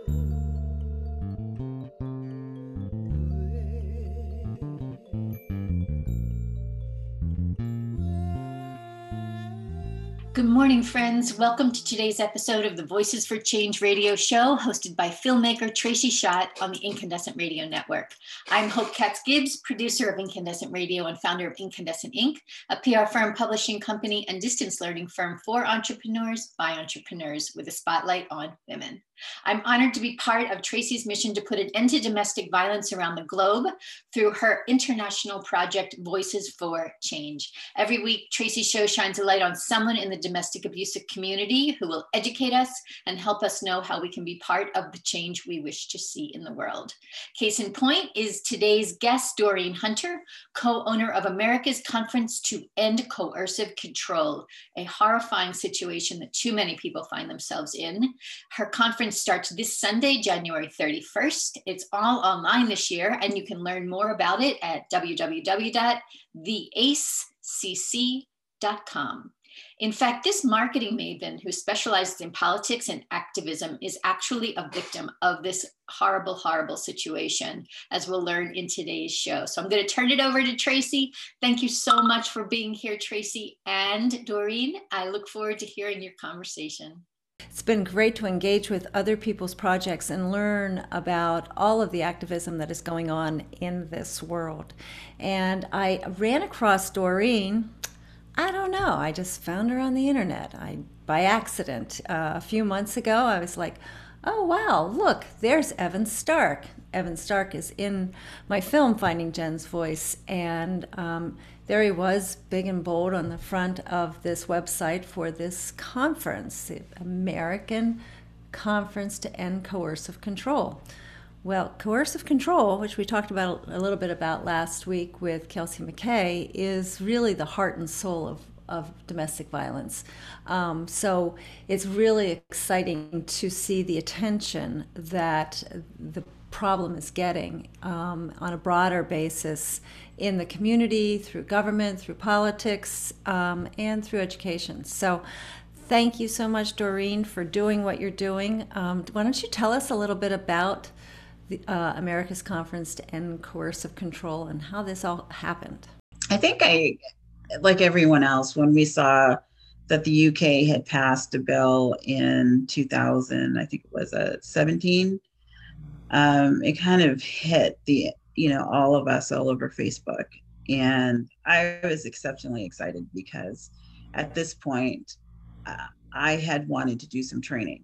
Good morning, friends. Welcome to today's episode of the Voices for Change radio show, hosted by filmmaker Tracy Schott on the Incandescent Radio Network. I'm Hope Katz-Gibbs, producer of Incandescent Radio and founder of Incandescent Inc., a PR firm, publishing company, and distance learning firm for entrepreneurs by entrepreneurs with a spotlight on women. I'm honored to be part of Tracy's mission to put an end to domestic violence around the globe through her international project, Voices for Change. Every week, Tracy's show shines a light on someone in the domestic abusive community who will educate us and help us know how we can be part of the change we wish to see in the world. Case in point is today's guest, Doreen Hunter, co-owner of America's Conference to End Coercive Control, a horrifying situation that too many people find themselves in. Her conference starts this Sunday, January 31st. It's all online this year, and you can learn more about it at www.theacecc.com. In fact, this marketing maven who specializes in politics and activism is actually a victim of this horrible, horrible situation, as we'll learn in today's show. So I'm going to turn it over to Tracy. Thank you so much for being here, Tracy and Doreen. I look forward to hearing your conversation. It's been great to engage with other people's projects and learn about all of the activism that is going on in this world. And I ran across Doreen. I don't know, I just found her on the internet. By accident. A few months ago, I was like, oh wow, look, there's Evan Stark. Evan Stark is in my film, Finding Jen's Voice, and there he was, big and bold on the front of this website for this conference, the American Conference to End Coercive Control. Well, coercive control, which we talked about a little bit about last week with Kelsey McKay, is really the heart and soul of domestic violence. So it's really exciting to see the attention that the problem is getting on a broader basis in the community, through government, through politics, and through education. So thank you so much, Doreen, for doing what you're doing. Why don't you tell us a little bit about the America's Conference to End Coercive Control and how this all happened? I think like everyone else, when we saw that the UK had passed a bill in 2000, I think it was 17, it kind of hit all of us all over Facebook. And I was exceptionally excited because at this point, I had wanted to do some training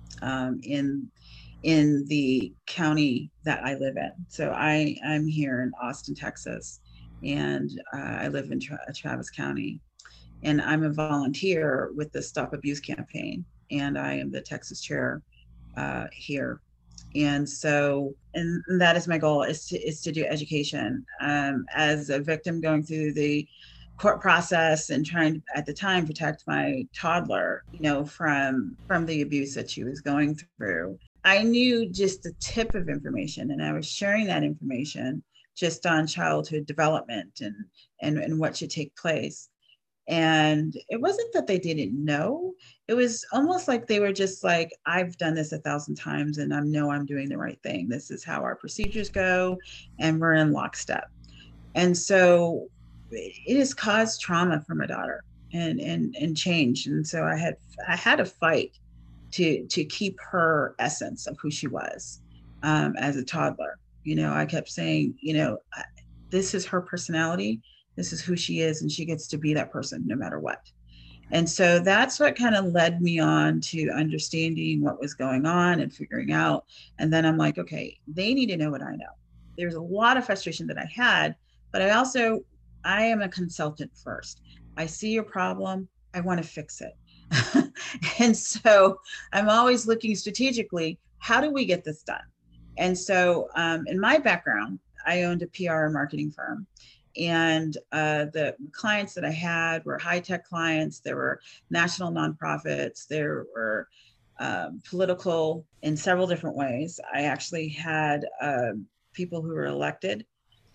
in the county that I live in. So I'm here in Austin, Texas, and I live in Travis County. And I'm a volunteer with the Stop Abuse campaign, and I am the Texas chair here. And so, and that is my goal, is to do education. As a victim going through the court process and trying to, at the time, protect my toddler, from the abuse that she was going through, I knew just the tip of information, and I was sharing that information just on childhood development and what should take place. And it wasn't that they didn't know. It was almost like they were just like, I've done this 1,000 times and I know I'm doing the right thing. This is how our procedures go, and we're in lockstep. And so it has caused trauma for my daughter and change. And so I had to fight to keep her essence of who she was as a toddler. I kept saying, this is her personality. This is who she is, and she gets to be that person no matter what. And so that's what kind of led me on to understanding what was going on and figuring out. And then I'm like, okay, they need to know what I know. There's a lot of frustration that I had, but I am a consultant first. I see your problem. I want to fix it. And so I'm always looking strategically, how do we get this done? And so in my background, I owned a PR and marketing firm. And the clients that I had were high-tech clients. There were national nonprofits. There were political in several different ways. I actually had people who were elected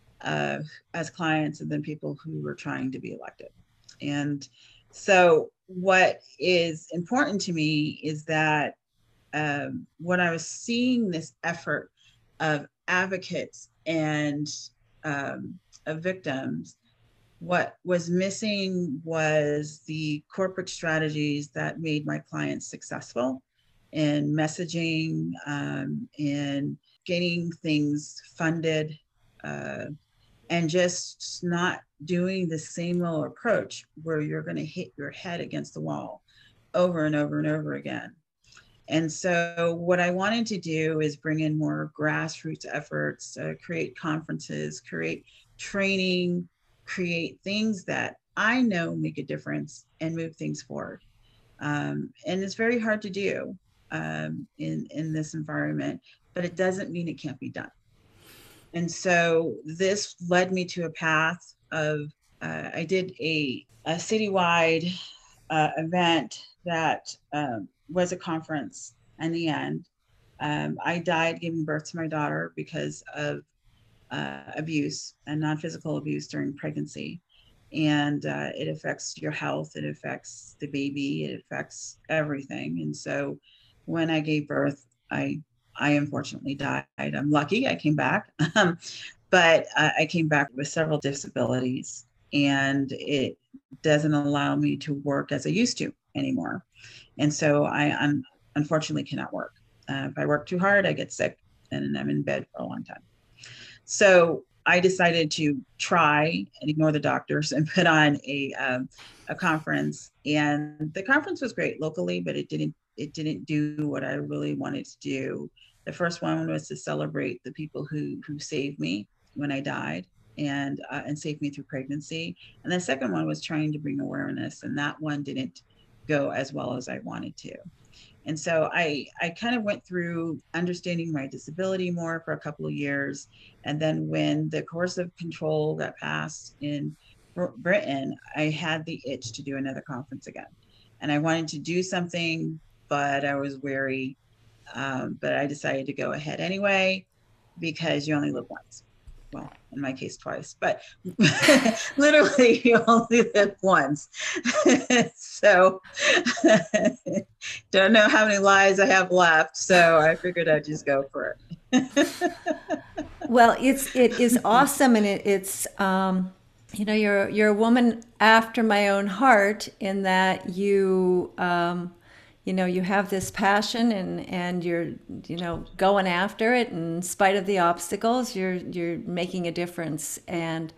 as clients, and then people who were trying to be elected. And so what is important to me is that when I was seeing this effort of advocates and of victims, what was missing was the corporate strategies that made my clients successful in messaging, in getting things funded, and just not doing the same old approach where you're going to hit your head against the wall over and over and over again. And so what I wanted to do is bring in more grassroots efforts, create conferences, create training, create things that I know make a difference and move things forward. And it's very hard to do in this environment, but it doesn't mean it can't be done. And so this led me to a path of, I did a citywide event that was a conference. In the end, I died giving birth to my daughter because of abuse and non-physical abuse during pregnancy. And it affects your health, it affects the baby, it affects everything. And so when I gave birth, I unfortunately died. I'm lucky I came back, but I came back with several disabilities, and it doesn't allow me to work as I used to anymore. And so I unfortunately cannot work. If I work too hard, I get sick and I'm in bed for a long time. So I decided to try and ignore the doctors and put on a conference. And the conference was great locally, but it didn't do what I really wanted to do. The first one was to celebrate the people who saved me when I died and saved me through pregnancy. And the second one was trying to bring awareness, and that one didn't go as well as I wanted to. And so I kind of went through understanding my disability more for a couple of years. And then when the coercive control got passed in Britain, I had the itch to do another conference again. And I wanted to do something, but I was wary. But I decided to go ahead anyway, because you only live once. Well, in my case, twice, but literally you only live once. So don't know how many lives I have left. So I figured I'd just go for it. Well, it is awesome. And it's, you know, you're a woman after my own heart in that you, you know, you have this passion and you're, you know, going after it in spite of the obstacles, you're making a difference. And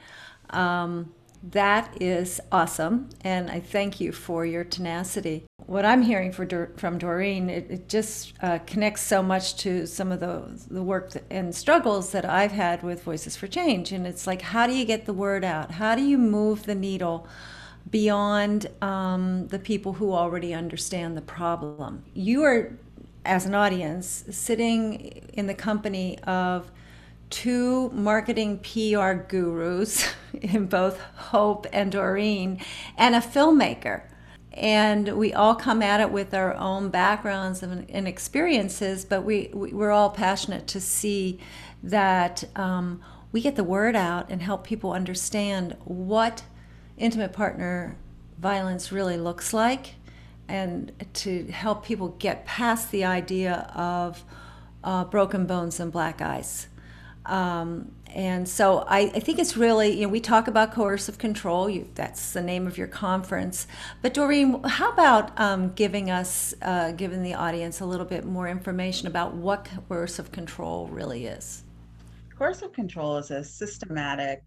that is awesome. And I thank you for your tenacity. What I'm hearing from Doreen, it just connects so much to some of the work and struggles that I've had with Voices for Change. And it's like, how do you get the word out? How do you move the needle beyond the people who already understand the problem? You are, as an audience, sitting in the company of two marketing PR gurus in both Hope and Doreen, and a filmmaker. And we all come at it with our own backgrounds and experiences, but we're all passionate to see that we get the word out and help people understand what intimate partner violence really looks like, and to help people get past the idea of broken bones and black eyes. And so I think it's really, you know, we talk about coercive control, that's the name of your conference. But Doreen, how about giving the audience a little bit more information about what coercive control really is? Coercive control is a systematic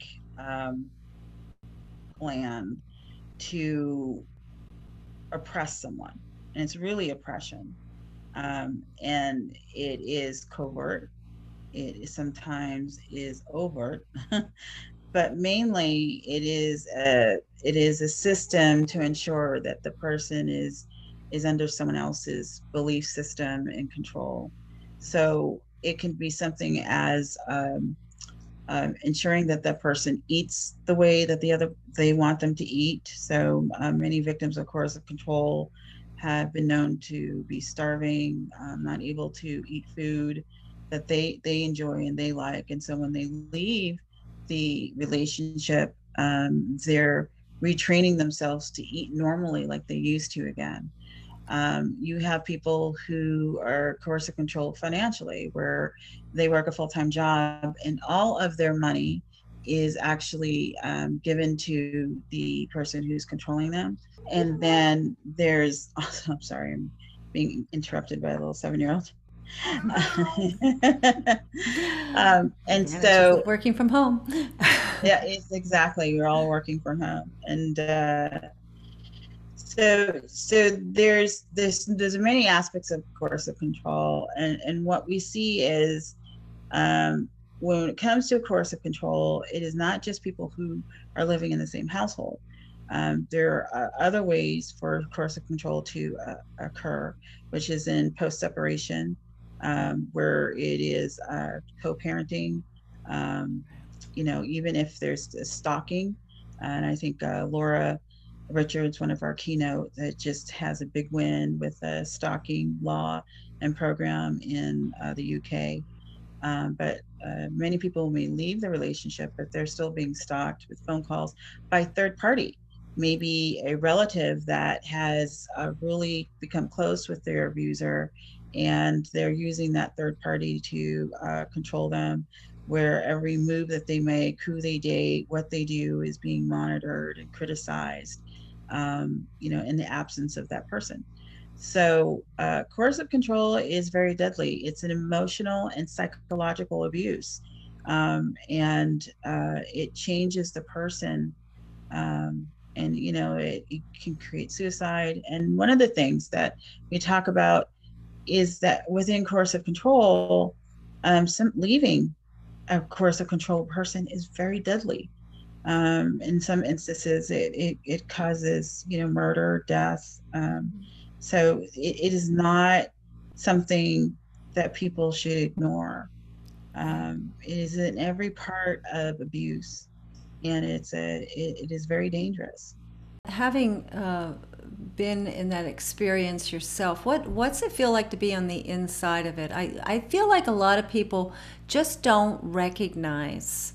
plan to oppress someone, and it's really oppression, and it is covert, it sometimes is overt, but mainly it is a system to ensure that the person is under someone else's belief system and control. So it can be something as ensuring that that person eats the way that they want them to eat. So many victims of coercive control have been known to be starving, not able to eat food that they enjoy and they like. And so when they leave the relationship, they're retraining themselves to eat normally like they used to again. You have people who are coercive controlled financially, where they work a full-time job and all of their money is actually given to the person who's controlling them. And then there's also, I'm sorry, I'm being interrupted by a little 7-year-old. And so working from home. yeah, it's exactly, we're all working from home. And so there's many aspects of coercive control, and what we see is when it comes to coercive control, it is not just people who are living in the same household. There are other ways for coercive control to occur, which is in post-separation, where it is co-parenting, even if there's stalking. And I think Laura Richards, one of our keynote, that just has a big win with a stalking law and program in the UK. But many people may leave the relationship, but they're still being stalked with phone calls by third party, maybe a relative that has really become close with their abuser, and they're using that third party to control them, where every move that they make, who they date, what they do is being monitored and criticized, in the absence of that person. So coercive control is very deadly. It's an emotional and psychological abuse. And it changes the person. It can create suicide. And one of the things that we talk about is that within coercive control, leaving a coercive control person is very deadly. In some instances, it causes, murder, death. So it is not something that people should ignore. It is in every part of abuse, and it is very dangerous. Having been in that experience yourself, what's it feel like to be on the inside of it? I feel like a lot of people just don't recognize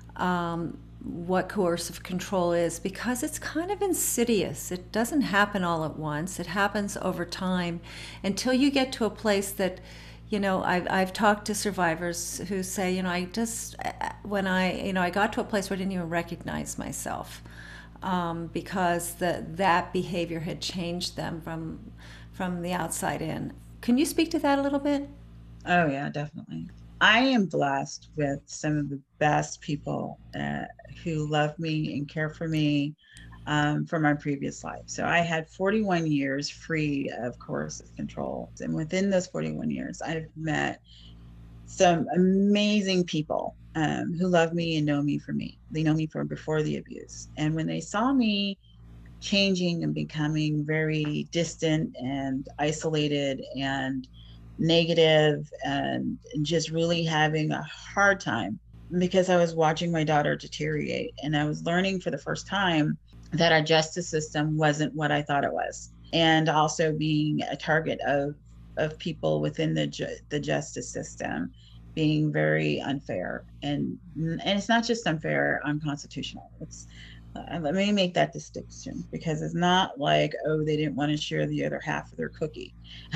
what coercive control is, because it's kind of insidious. It doesn't happen all at once. It happens over time until you get to a place that, I've talked to survivors who say, I got to a place where I didn't even recognize myself, because that behavior had changed them from the outside in. Can you speak to that a little bit? Oh yeah, definitely. I am blessed with some of the best people who love me and care for me from my previous life. So I had 41 years free of coercive control. And within those 41 years, I've met some amazing people who love me and know me for me. They know me from before the abuse. And when they saw me changing and becoming very distant and isolated and negative and just really having a hard time, because I was watching my daughter deteriorate, and I was learning for the first time that our justice system wasn't what I thought it was, and also being a target of people within the justice system being very unfair, and it's not just unfair, unconstitutional. It's let me make that distinction, because it's not like, oh, they didn't want to share the other half of their cookie.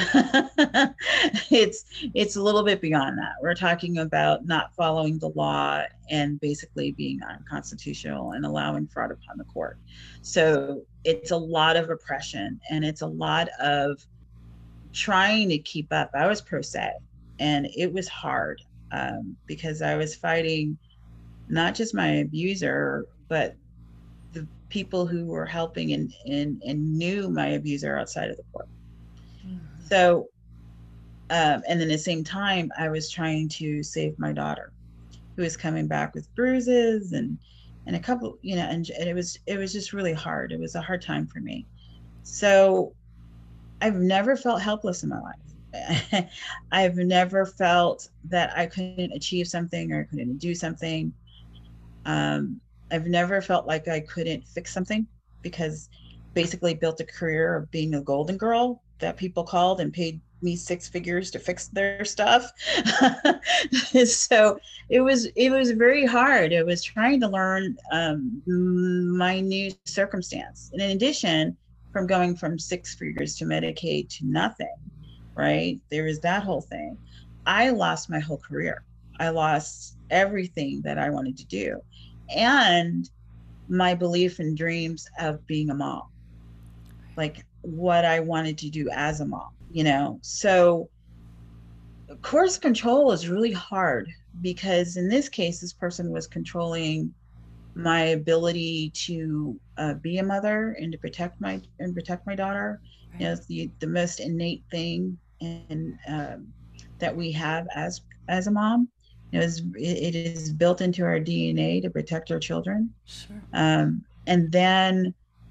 It's a little bit beyond that. We're talking about not following the law and basically being unconstitutional and allowing fraud upon the court. So it's a lot of oppression, and it's a lot of trying to keep up. I was pro se, and it was hard because I was fighting not just my abuser, but the people who were helping and knew my abuser outside of the court. Mm-hmm. So, and then at the same time, I was trying to save my daughter, who was coming back with bruises and a couple, and it was just really hard. It was a hard time for me. So I've never felt helpless in my life. I've never felt that I couldn't achieve something or I couldn't do something. I've never felt like I couldn't fix something, because basically built a career of being a golden girl that people called and paid me 6 figures to fix their stuff. So it was very hard. It was trying to learn my new circumstance. And in addition, from going from 6 figures to Medicaid to nothing, right? There is that whole thing. I lost my whole career. I lost everything that I wanted to do. And my belief and dreams of being a mom, like what I wanted to do as a mom, So coercive control is really hard because in this case, this person was controlling my ability to be a mother and to protect my daughter. Right. It's the most innate thing and that we have as a mom. It is built into our DNA to protect our children. Sure. And then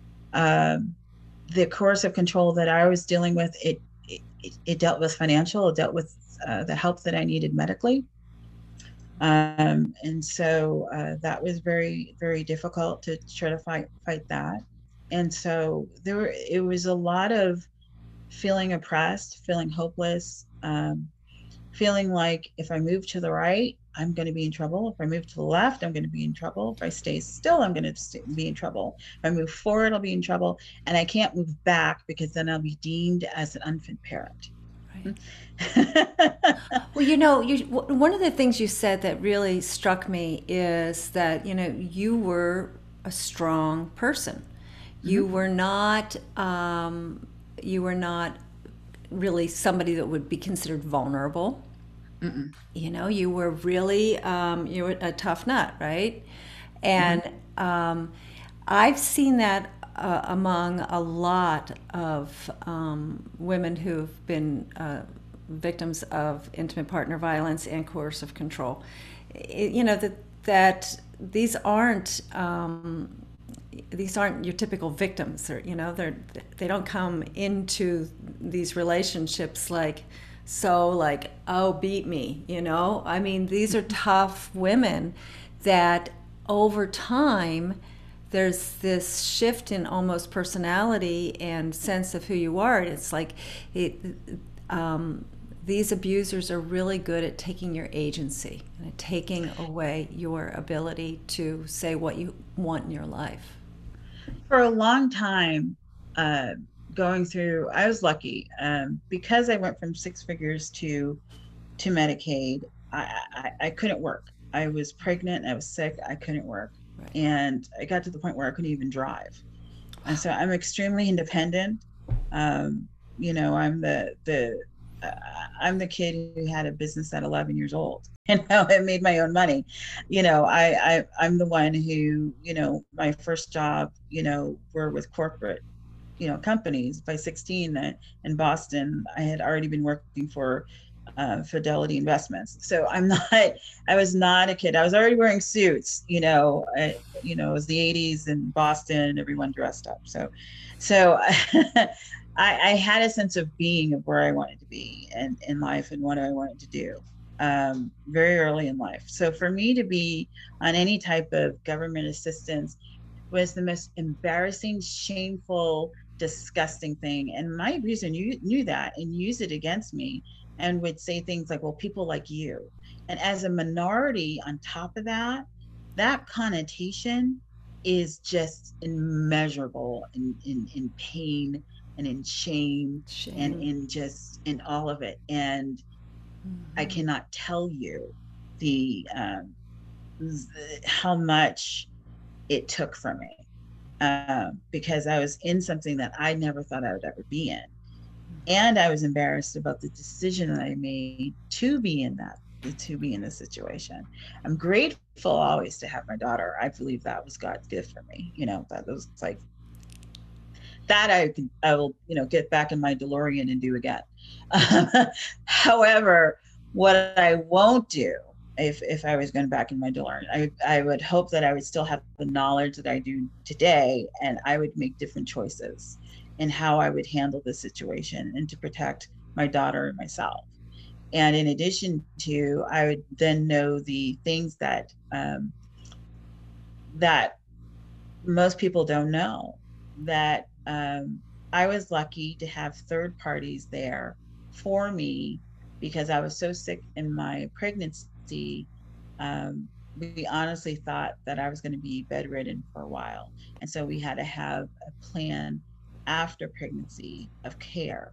the coercive control that I was dealing with, it dealt with financial, it dealt with the help that I needed medically. And so that was very, very difficult to try to fight that. And so it was a lot of feeling oppressed, feeling hopeless, feeling like if I move to the right, I'm going to be in trouble. If I move to the left, I'm going to be in trouble. If I stay still, I'm going to be in trouble. If I move forward, I'll be in trouble. And I can't move back because then I'll be deemed as an unfit parent. Right. Well, one of the things you said that really struck me is that, you were a strong person. You were not, really somebody that would be considered vulnerable. Mm-mm. You were really, you were a tough nut, right? And I've seen that among a lot of women who've been victims of intimate partner violence and coercive control. That these aren't your typical victims. They don't come into these relationships like, oh, beat me, I mean, these are tough women that over time there's this shift in almost personality and sense of who you are. It's like these abusers are really good at taking your agency and at taking away your ability to say what you want in your life. For a long time, going through, I was lucky because I went from 6 figures to Medicaid. I couldn't work. I was pregnant. I was sick. I couldn't work. Right. And I got to the point where I couldn't even drive. And so I'm extremely independent. I'm the kid who had a business at 11 years old. I made my own money. I'm the one who, my first job, were with corporate, companies. By 16 in Boston, I had already been working for Fidelity Investments. So I was not a kid. I was already wearing suits, it was the 80s in Boston, everyone dressed up. So I had a sense of being of where I wanted to be and in life and what I wanted to do very early in life. So for me to be on any type of government assistance was the most embarrassing, shameful, disgusting thing. And my abuser knew that and used it against me and would say things like, well, people like you. And as a minority on top of that, that connotation is just immeasurable in pain and in shame. And in all of it. And I cannot tell you how much it took from me because I was in something that I never thought I would ever be in. And I was embarrassed about the decision that I made to be in this situation. I'm grateful always to have my daughter. I believe that was God's gift for me. That was like, that I will, get back in my DeLorean and do again. However, what I won't do if I was going back in my DeLorean, I would hope that I would still have the knowledge that I do today, and I would make different choices in how I would handle the situation and to protect my daughter and myself. And in addition to, I would then know the things that that most people don't know, that I was lucky to have third parties there for me because I was so sick in my pregnancy. We honestly thought that I was going to be bedridden for a while. And so we had to have a plan after pregnancy of care.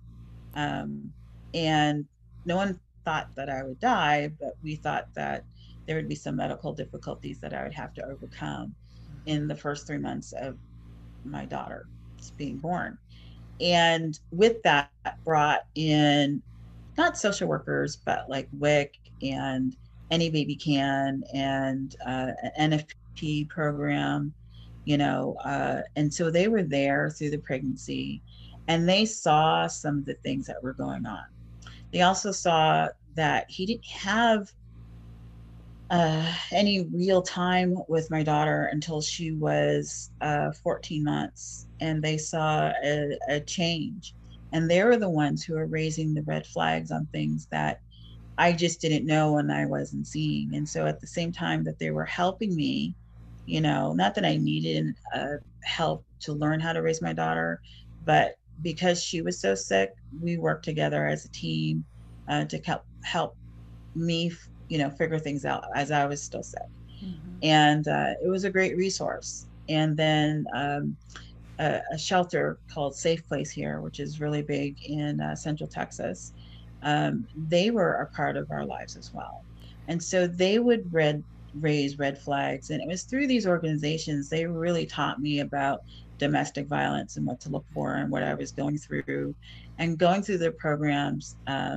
And no one thought that I would die, but we thought that there would be some medical difficulties that I would have to overcome in the first 3 months of my daughter being born. And with that brought in not social workers, but like WIC and Any Baby Can and an NFP program, and so they were there through the pregnancy, and they saw some of the things that were going on. They also saw that he didn't have any real time with my daughter until she was 14 months, and they saw a change. And they were the ones who were raising the red flags on things that I just didn't know and I wasn't seeing. And so at the same time that they were helping me, not that I needed help to learn how to raise my daughter, but because she was so sick, we worked together as a team to help me, figure things out as I was still sick. Mm-hmm. And it was a great resource. And then a shelter called Safe Place here, which is really big in Central Texas, they were a part of our lives as well. And so they would raise red flags. And it was through these organizations, they really taught me about domestic violence and what to look for and what I was going through. And going through their programs,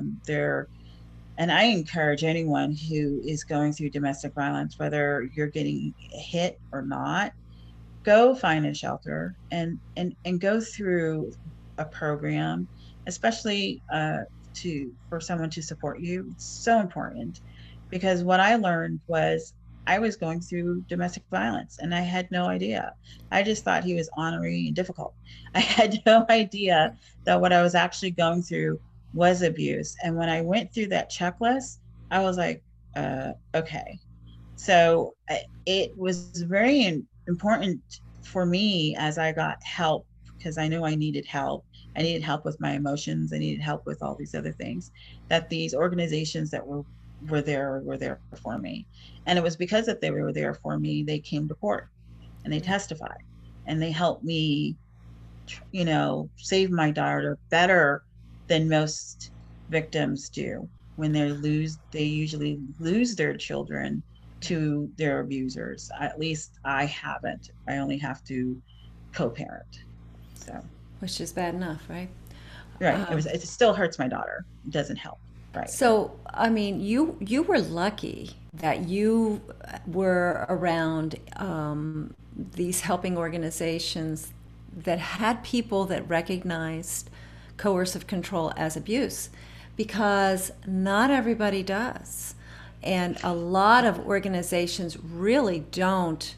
and I encourage anyone who is going through domestic violence, whether you're getting hit or not, go find a shelter and go through a program, especially for someone to support you. It's so important, because what I learned was I was going through domestic violence and I had no idea. I just thought he was ornery and difficult. I had no idea that what I was actually going through was abuse. And when I went through that checklist, I was like, okay. So it was very important for me as I got help, because I knew I needed help. I needed help with my emotions. I needed help with all these other things, that these organizations that were there for me. And it was because that they were there for me, they came to court and they testified and they helped me, save my daughter better than most victims do. When they usually lose their children to their abusers. At least I haven't. I only have to co-parent. So, which is bad enough, right? Right. It still hurts my daughter. It doesn't help. Right. So, I mean, you were lucky that you were around these helping organizations that had people that recognized coercive control as abuse, because not everybody does. And a lot of organizations really don't,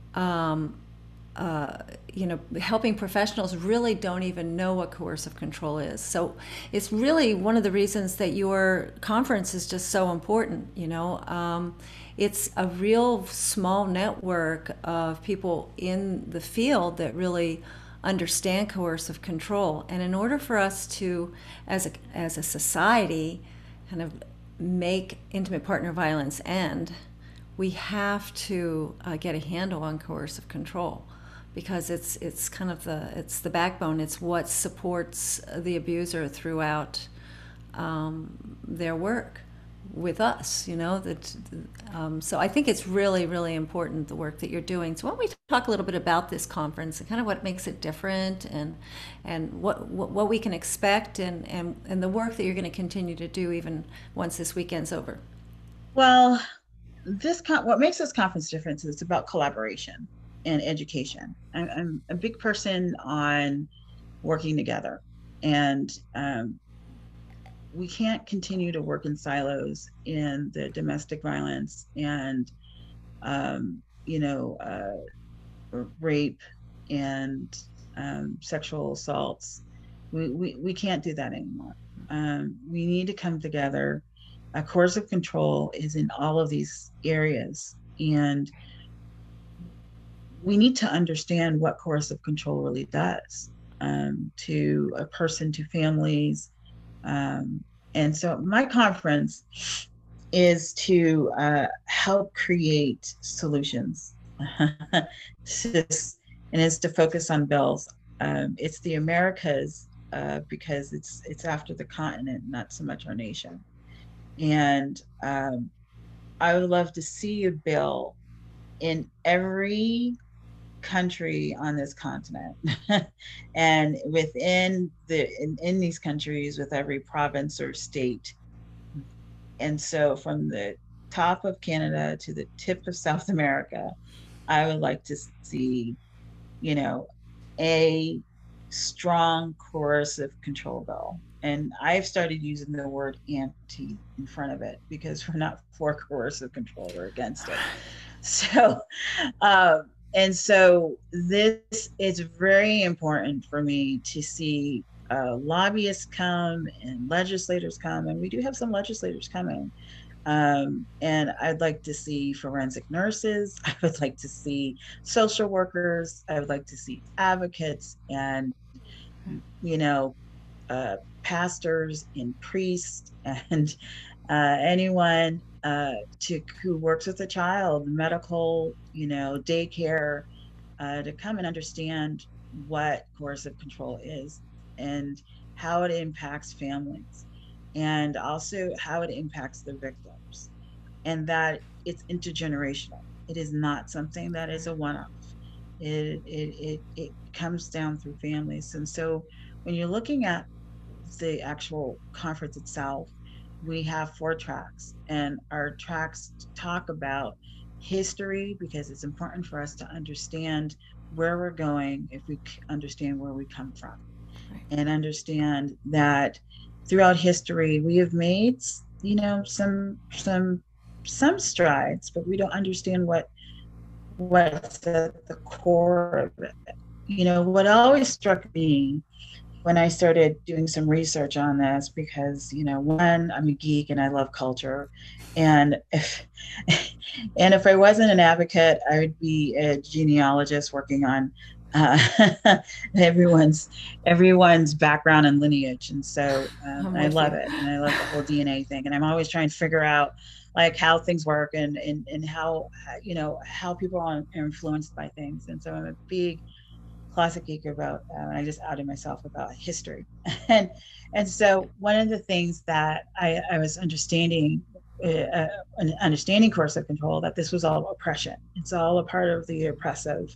helping professionals really don't even know what coercive control is. So it's really one of the reasons that your conference is just so important. It's a real small network of people in the field that really understand coercive control. And in order for us to, as a society, kind of make intimate partner violence end, we have to get a handle on coercive control, because it's kind of the backbone. It's what supports the abuser throughout their work with us. So I think it's really, really important, the work that you're doing. So why don't we talk a little bit about this conference and kind of what makes it different, and what we can expect, and the work that you're going to continue to do even once this weekend's over. Well, what makes this conference different is it's about collaboration and education. I'm a big person on working together, and we can't continue to work in silos in the domestic violence and rape and sexual assaults. We can't do that anymore. We need to come together. Coercive control is in all of these areas, and we need to understand what coercive control really does to a person, to families. And so my conference is to help create solutions. And is to focus on bills. It's the Americas, because it's after the continent, not so much our nation. And I would love to see a bill in every country on this continent, and within in these countries, with every province or state. And so from the top of Canada to the tip of South America, I would like to see, you know, a strong coercive control bill. And I've started using the word anti in front of it, because we're not for coercive control, we're against it. So, and so this is very important for me to see lobbyists come and legislators come, and we do have some legislators coming. And I'd like to see forensic nurses. I would like to see social workers. I would like to see advocates and, you know, pastors and priests and anyone who works with a child, medical, daycare, to come and understand what coercive control is and how it impacts families, and also how it impacts the victims, and that it's intergenerational. It is not something that is a one-off. It comes down through families. And so when you're looking at the actual conference itself, we have 4 tracks, and our tracks talk about history, because it's important for us to understand where we're going if we understand where we come from, and understand that throughout history we have made, some strides, but we don't understand what's at the core of it. What always struck me when I started doing some research on this, because, one, I'm a geek and I love culture. And if I wasn't an advocate, I would be a genealogist working on everyone's background and lineage. And so I love it. And I love the whole DNA thing. And I'm always trying to figure out like how things work and how, how people are influenced by things. And so I'm a big classic geek about, I just outed myself about history. and so one of the things that I was understanding coercive control, that this was all oppression. It's all a part of the oppressive,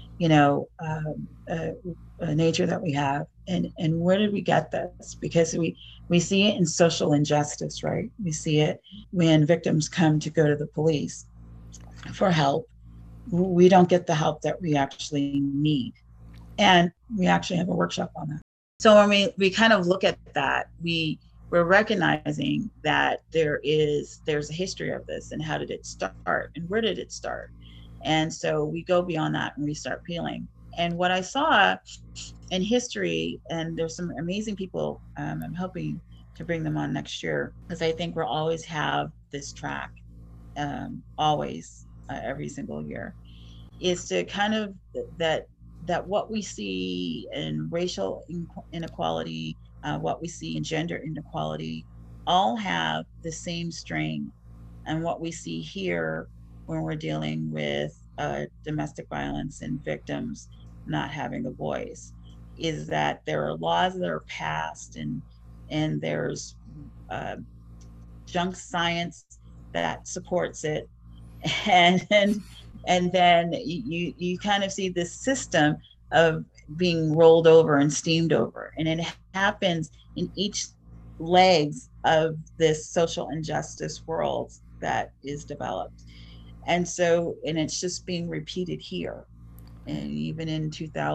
nature that we have. And where did we get this? Because we see it in social injustice, right? We see it when victims come to go to the police for help. We don't get the help that we actually need. And we actually have a workshop on that. So when we kind of look at that, we're recognizing that there's a history of this, and how did it start and where did it start? And so we go beyond that and we start peeling. And what I saw in history, and there's some amazing people, I'm hoping to bring them on next year, because I think we'll always have this track, always, every single year, is to kind of that what we see in racial inequality, what we see in gender inequality, all have the same strain. And what we see here when we're dealing with domestic violence and victims not having a voice is that there are laws that are passed, and there's junk science that supports it, and then you kind of see this system of being rolled over and steamed over, and it happens in each legs of this social injustice world that is developed. And it's just being repeated here. And even in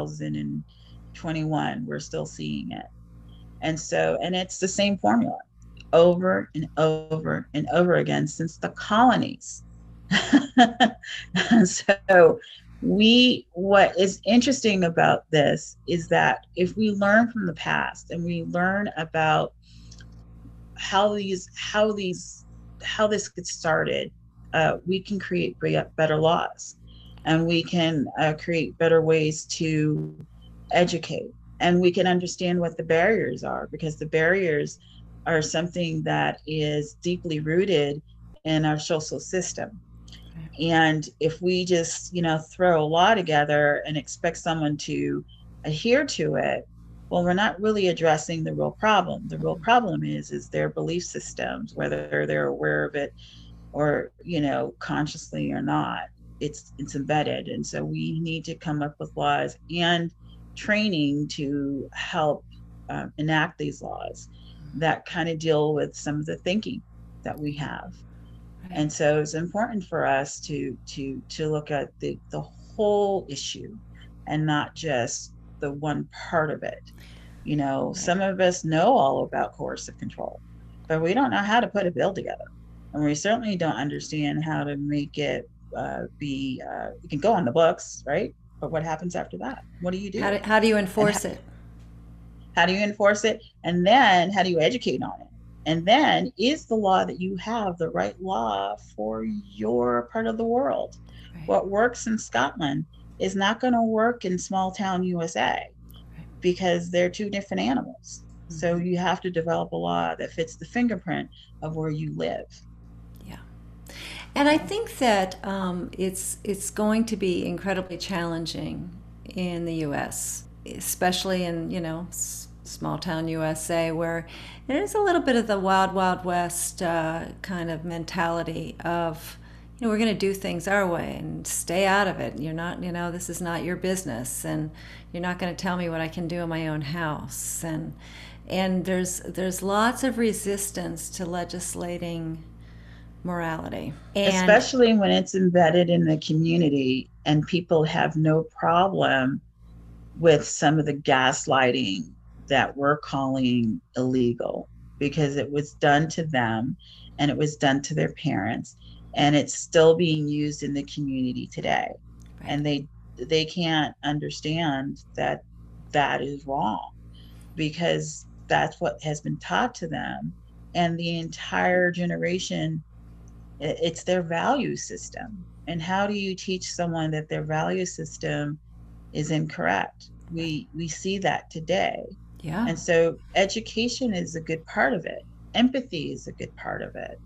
2021, we're still seeing it. And it's the same formula over and over and over again since the colonies. So what is interesting about this is that if we learn from the past and we learn about how this gets started, we can create better laws, and we can create better ways to educate, and we can understand what the barriers are, because the barriers are something that is deeply rooted in our social system. And if we just, throw a law together and expect someone to adhere to it, well, we're not really addressing the real problem. The real problem is their belief systems, whether they're aware of it or, consciously or not. It's embedded. And so we need to come up with laws and training to help enact these laws that kind of deal with some of the thinking that we have. And so it's important for us to look at the whole issue and not just the one part of it. Some of us know all about coercive control, but we don't know how to put a bill together. And we certainly don't understand how to make it it can go on the books, right? But what happens after that? What do you do? How do you enforce it? How do you enforce it? And then how do you educate on it? And then, is the law that you have the right law for your part of the world? Right. What works in Scotland is not going to work in small town USA because they're two different animals. Mm-hmm. So you have to develop a law that fits the fingerprint of where you live. Yeah. And I think that it's going to be incredibly challenging in the U.S., especially in, small town USA, where there's a little bit of the wild, wild west kind of mentality of, we're going to do things our way and stay out of it. You're not, this is not your business, and you're not going to tell me what I can do in my own house. And there's lots of resistance to legislating morality. And especially when it's embedded in the community and people have no problem with some of the gaslighting that we're calling illegal, because it was done to them and it was done to their parents, and it's still being used in the community today. Right. And they can't understand that is wrong, because that's what has been taught to them, and the entire generation, it's their value system. And how do you teach someone that their value system is incorrect? We see that today. Yeah. And so education is a good part of it. Empathy is a good part of it.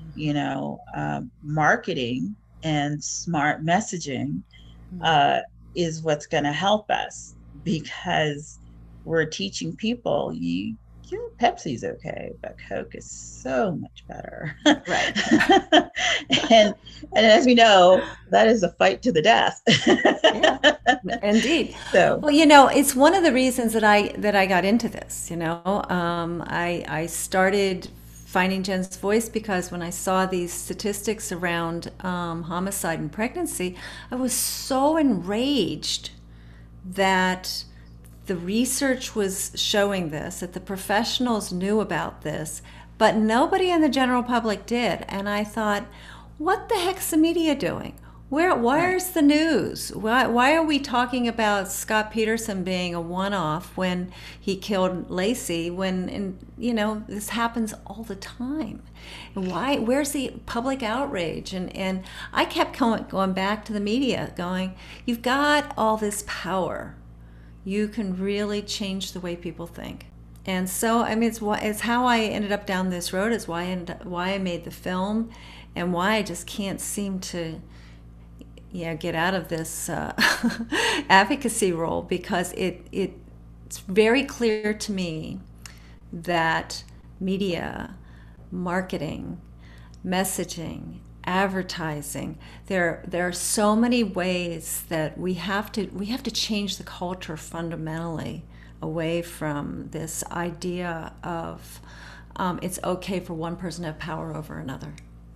Marketing and smart messaging is what's going to help us, because we're teaching people, Pepsi's okay, but Coke is so much better. Right. and as we know, that is a fight to the death. Yeah, indeed. So, well, it's one of the reasons that I got into this. I started finding Jen's Voice because when I saw these statistics around homicide and pregnancy, I was so enraged that the research was showing this, that the professionals knew about this, but nobody in the general public did. And I thought, what the heck's the media doing? Where's the news? Why are we talking about Scott Peterson being a one-off when he killed Lacey, when this happens all the time? Where's the public outrage? And I kept going back to the media going, you've got all this power. You can really change the way people think. And so, it's how I ended up down this road. It's why I made the film, and why I just can't seem to get out of this advocacy role, because it's very clear to me that media, marketing, messaging, advertising, there are so many ways that we have to change the culture fundamentally away from this idea of it's okay for one person to have power over another.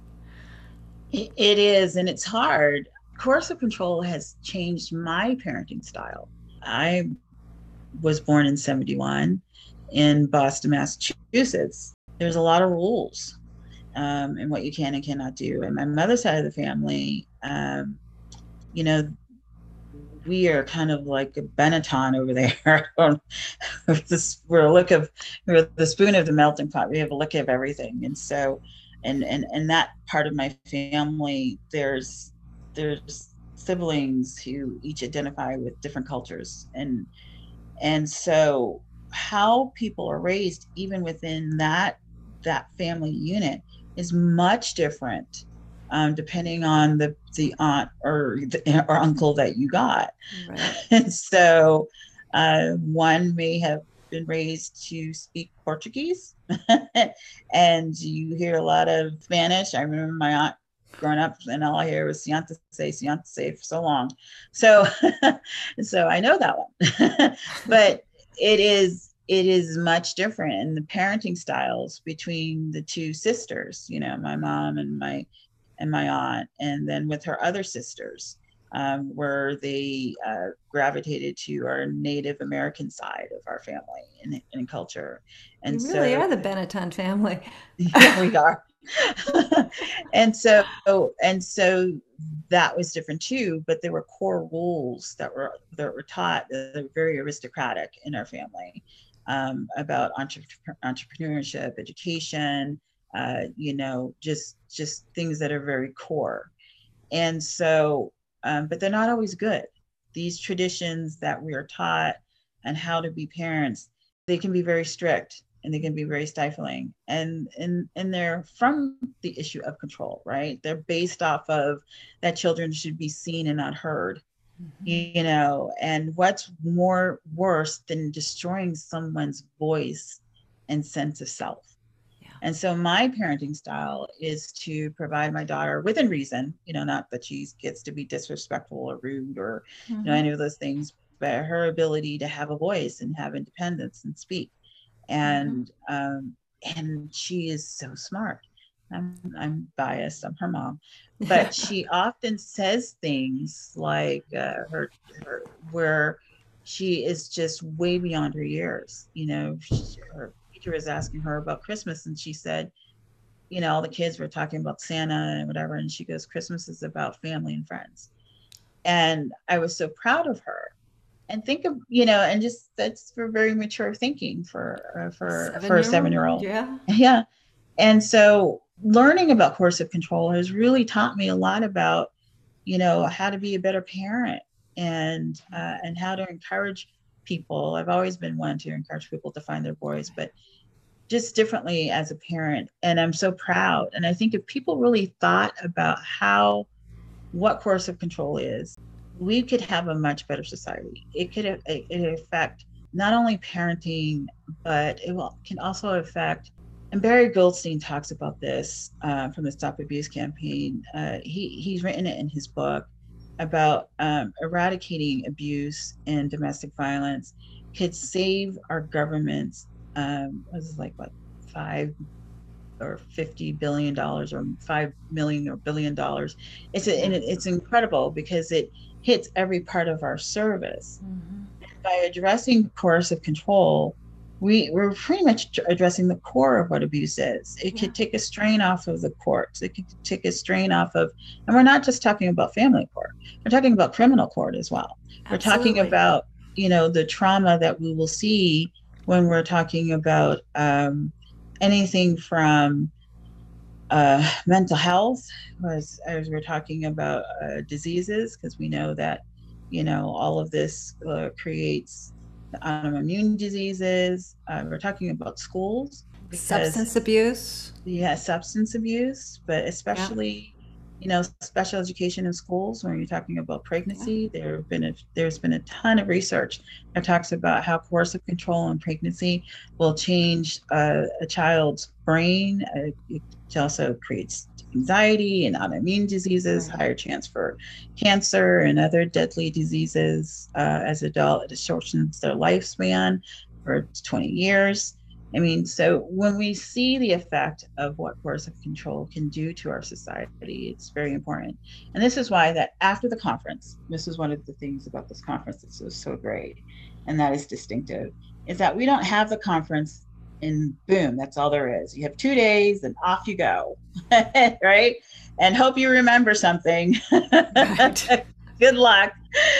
It is, and it's hard. Coercive control has changed my parenting style. I was born in 1971 in Boston, Massachusetts. There's a lot of rules and what you can and cannot do. And my mother's side of the family, we are kind of like a Benetton over there. We're the spoon of the melting pot. We have a lick of everything. And so, and that part of my family, there's siblings who each identify with different cultures. And so how people are raised, even within that family unit, is much different depending on the aunt or uncle that you got. Right. And so One may have been raised to speak Portuguese, and you hear a lot of Spanish. I remember my aunt growing up, and all I hear was Cianta say for so long. So, so I know that one. But it is much different in the parenting styles between the two sisters. My mom and my aunt, and then with her other sisters, where they gravitated to our Native American side of our family and culture. And You really so, are the Benetton family. yeah, we are. and so that was different too, but there were core rules that were taught that were very aristocratic in our family, about entrepreneurship, education, just things that are very core. And so, but they're not always good. These traditions that we are taught and how to be parents, they can be very strict and they can be very stifling. And they're from the issue of control, right? They're based off of that children should be seen and not heard. And what's more worse than destroying someone's voice and sense of self? And so my parenting style is to provide my daughter within reason, not that she gets to be disrespectful or rude or, any of those things, but her ability to have a voice and have independence and speak. And she is so smart. I'm biased. I'm her mom, but she often says things like where she is just way beyond her years. Her teacher was asking her about Christmas, and she said, all the kids were talking about Santa and whatever, and she goes, "Christmas is about family and friends." And I was so proud of her. And think of, and just that's for very mature thinking for a 7-year-old. Yeah. And so learning about coercive control has really taught me a lot about, how to be a better parent and how to encourage people. I've always been one to encourage people to find their voice, but just differently as a parent. And I'm so proud. And I think if people really thought about what coercive control is, we could have a much better society. It could affect not only parenting, but can also affect, and Barry Goldstein talks about this from the Stop Abuse campaign. He's written it in his book about eradicating abuse and domestic violence could save our governments, was like what, $5 or $50 billion or $5 million or $1 billion. It's incredible because it hits every part of our service. By addressing coercive control, we're pretty much addressing the core of what abuse is. It could take a strain off of the courts. It could take a strain off of, and we're not just talking about family court. We're talking about criminal court as well. Absolutely. We're talking about, the trauma that we will see when we're talking about anything from mental health, as we're talking about diseases, because we know that, all of this creates autoimmune diseases. We're talking about schools. Substance abuse. Yeah, substance abuse, but especially, special education in schools. When you're talking about pregnancy, there's been a ton of research that talks about how coercive control in pregnancy will change a child's brain. It also creates anxiety and autoimmune diseases, higher chance for cancer and other deadly diseases as adult. It shortens their lifespan for 20 years. So when we see the effect of what coercive control can do to our society, it's very important. And this is why that after the conference, this is one of the things about this conference that is so great, and that is distinctive, is that we don't have the conference and boom, that's all there is. You have 2 days and off you go, right? And hope you remember something. Right. Good luck.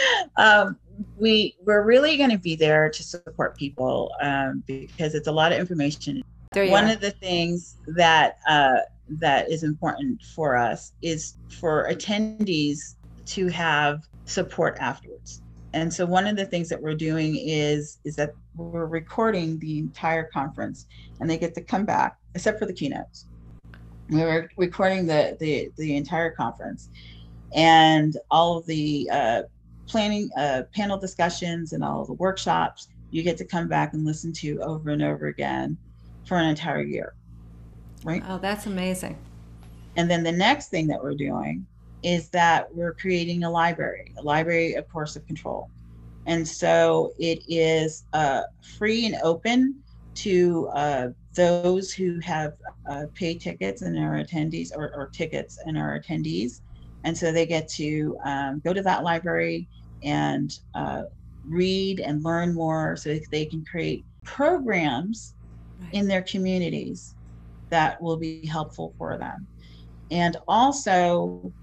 We're really going to be there to support people because it's a lot of information. One of the things that is important for us is for attendees to have support afterwards. And so one of the things that we're doing is that we're recording the entire conference, and they get to come back, except for the keynotes. We're recording the entire conference, and all of the planning panel discussions and all the workshops you get to come back and listen to over and over again for an entire year, right? Oh, that's amazing. And then the next thing that we're doing is that we're creating a library, A Course of Control. And so it is free and open to those who have paid tickets and are attendees, or tickets and are attendees. And so they get to go to that library and read and learn more, so they can create programs in their communities that will be helpful for them. And also,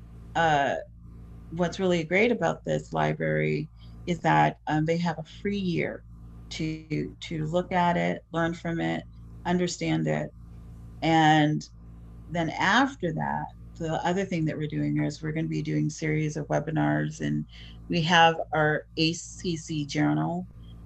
what's really great about this library is that they have a free year to look at it, learn from it, understand it. And then after that, the other thing that we're doing is we're going to be doing a series of webinars, and we have our ACC journal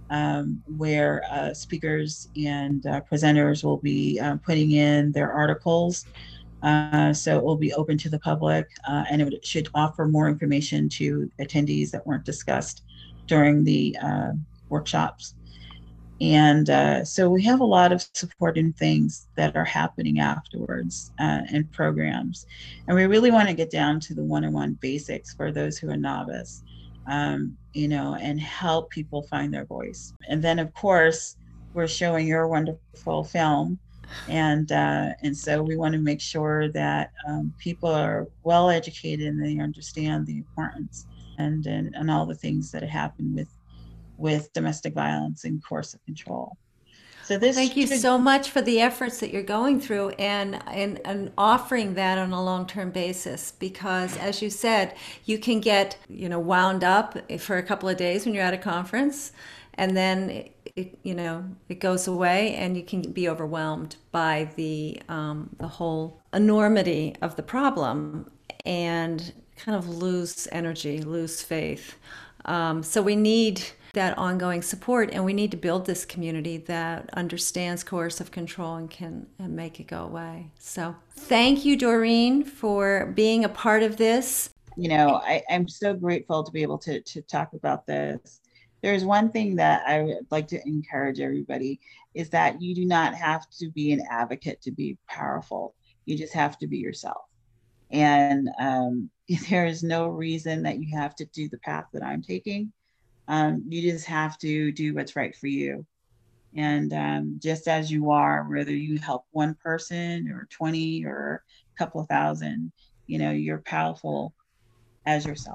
where speakers and presenters will be putting in their articles. So it will be open to the public, and it should offer more information to attendees that weren't discussed during the workshops. And so we have a lot of supporting things that are happening afterwards and programs. And we really want to get down to the one-on-one basics for those who are novice, and help people find their voice. And then, of course, we're showing your wonderful film. And so we want to make sure that people are well educated and they understand the importance and all the things that happen with domestic violence and course of control. So thank you so much for the efforts that you're going through and offering that on a long-term basis, because as you said, you can get wound up for a couple of days when you're at a conference, and then it goes away, and you can be overwhelmed by the whole enormity of the problem and kind of lose energy, lose faith. So we need that ongoing support, and we need to build this community that understands coercive control and can make it go away. So thank you, Doreen, for being a part of this. I'm so grateful to be able to talk about this. There's one thing that I would like to encourage everybody, is that you do not have to be an advocate to be powerful. You just have to be yourself. And there is no reason that you have to do the path that I'm taking. You just have to do what's right for you. And just as you are, whether you help one person or 20 or a couple of thousand, you're powerful as yourself.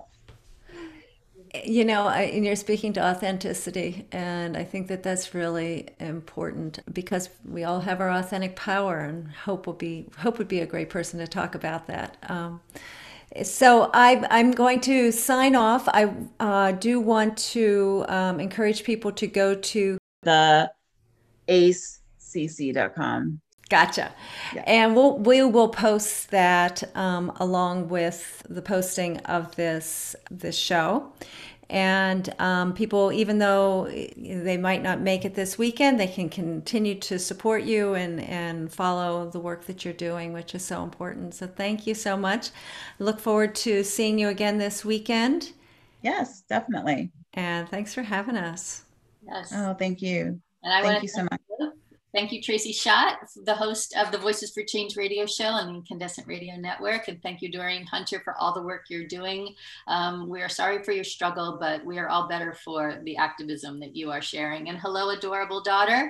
And you're speaking to authenticity, and I think that that's really important, because we all have our authentic power, and Hope would be a great person to talk about that. So I'm going to sign off. I do want to encourage people to go to the acecc.com. Gotcha. Yeah. And we will post that along with the posting of this show. And people, even though they might not make it this weekend, they can continue to support you and follow the work that you're doing, which is so important. So thank you so much. Look forward to seeing you again this weekend. Yes, definitely. And thanks for having us. Yes. Oh, thank you. And thank you so much. Thank you, Tracy Schott, the host of the Voices for Change radio show on the Incandescent Radio Network. And thank you, Doreen Hunter, for all the work you're doing. We are sorry for your struggle, but we are all better for the activism that you are sharing. And hello, adorable daughter.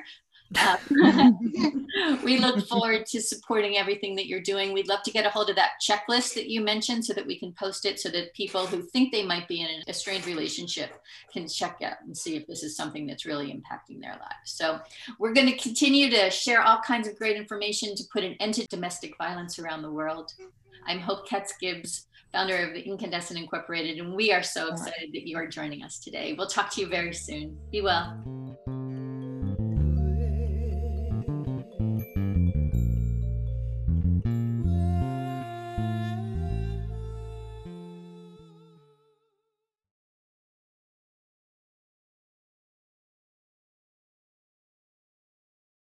We look forward to supporting everything that you're doing. We'd love to get a hold of that checklist that you mentioned so that we can post it, so that people who think they might be in a strained relationship can check out and see if this is something that's really impacting their lives. So we're going to continue to share all kinds of great information to put an end to domestic violence around the world. I'm Hope Katz-Gibbs, founder of Incandescent Incorporated, and we are so excited that you are joining us today. We'll talk to you very soon. Be well.